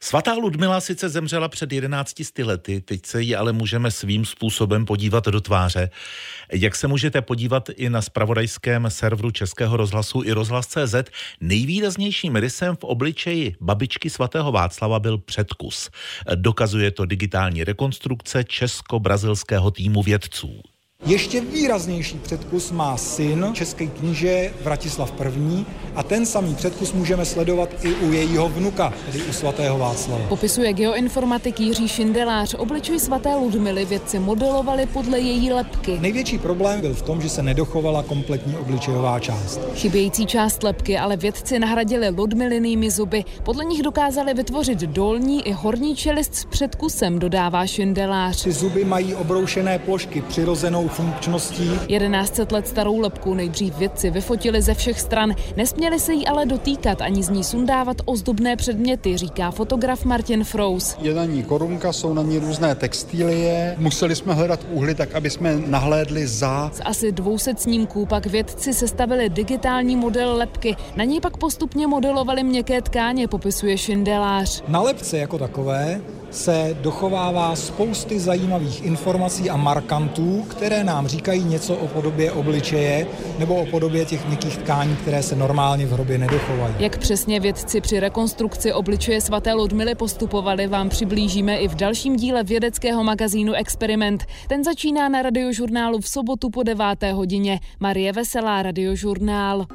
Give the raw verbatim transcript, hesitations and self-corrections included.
Svatá Ludmila sice zemřela před jedenácti sty lety, teď se jí ale můžeme svým způsobem podívat do tváře. Jak se můžete podívat i na zpravodajském serveru Českého rozhlasu i rozhlas tečka cé zet, nejvýraznějším rysem v obličeji babičky svatého Václava byl předkus. Dokazuje to digitální rekonstrukce česko-brazilského týmu vědců. Ještě výraznější předkus má syn, český kníže Vratislav I. a ten samý předkus můžeme sledovat i u jejího vnuka, tedy u svatého Václava. Popisuje geoinformatik Jiří Šindelář. Obličej svaté Ludmily vědci modelovali podle její lebky. Největší problém byl v tom, že se nedochovala kompletní obličejová část. Chybějící část lebky ale vědci nahradili Ludmilinými zuby. Podle nich dokázali vytvořit dolní i horní čelist s předkusem, dodává Šindelář. Ty zuby mají obroušené plošky přirozenou funkčností. jedenáct set let starou lebku nejdřív vědci vyfotili ze všech stran. Nesměli se jí ale dotýkat ani z ní sundávat ozdobné předměty, říká fotograf Martin Frous. Je na ní korunka, jsou na ní různé textilie. Museli jsme hledat úhly tak, aby jsme nahlédli za. Z asi dvou set snímků pak vědci sestavili digitální model lebky. Na ní pak postupně modelovali měkké tkáně, popisuje Šindelář. Na lebce jako takové se dochovává spousty zajímavých informací a markantů, které nám říkají něco o podobě obličeje nebo o podobě těch měkkých tkání, které se normálně v hrobě nedochovají. Jak přesně vědci při rekonstrukci obličeje svaté Ludmily postupovali, vám přiblížíme i v dalším díle vědeckého magazínu Experiment. Ten začíná na Radiožurnálu v sobotu po deváté hodině. Marie Veselá, Radiožurnál.